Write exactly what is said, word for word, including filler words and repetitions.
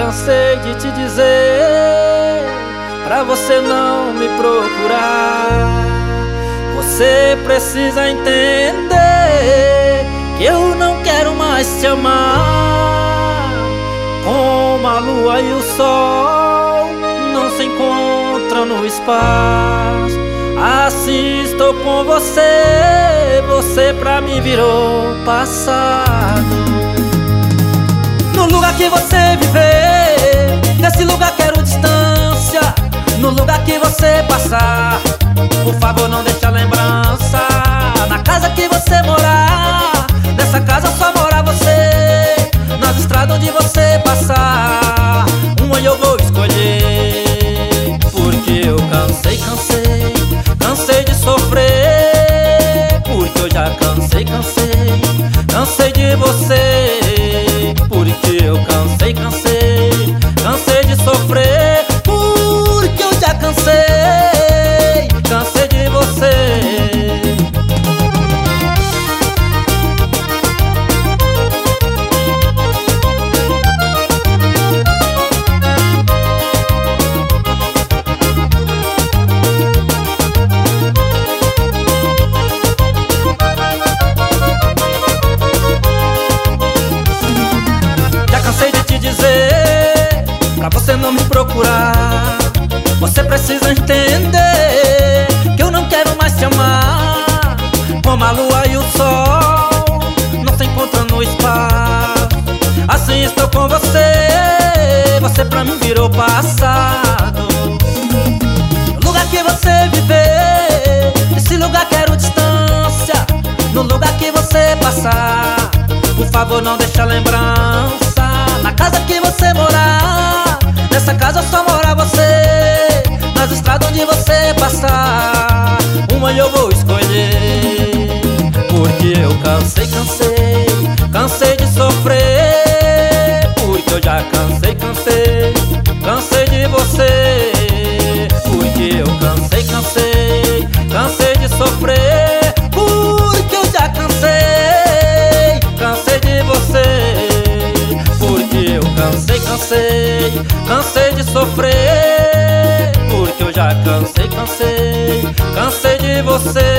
cansei de te dizer pra você não me procurar. Você precisa entender que eu não quero mais te amar. Como a lua e o sol não se encontram no espaço, assim estou com você. Você pra mim virou passado. No lugar que você viver, nesse lugar quero distância. No lugar que você passar, por favor não deixe a lembrança. Na casa que você morar, nessa casa só mora você. Nas estradas onde você passar, uma eu vou escolher. Porque eu cansei, cansei, cansei de sofrer. Porque eu já cansei, cansei, cansei de você. Porque eu cansei, cansei, cansei de sofrer. Porque eu já cansei, cansei de você. Dizer pra você não me procurar. Você precisa entender que eu não quero mais te amar. Como a lua e o sol não se encontram no espaço, assim estou com você. Você pra mim virou passado. No lugar que você viver, nesse lugar quero distância. No lugar que você passar, por favor não deixe a lembrança. Na casa que você morar, nessa casa só mora você. Nas estradas onde você passar, uma eu vou escolher. Porque eu cansei, cansei, cansei de sofrer. Porque eu já cansei, cansei, cansei de você. Porque eu cansei, cansei, cansei de sofrer. Porque eu já cansei, cansei de você. Porque eu cansei, cansei, cansei de sofrer. Porque eu já cansei, cansei, cansei de você.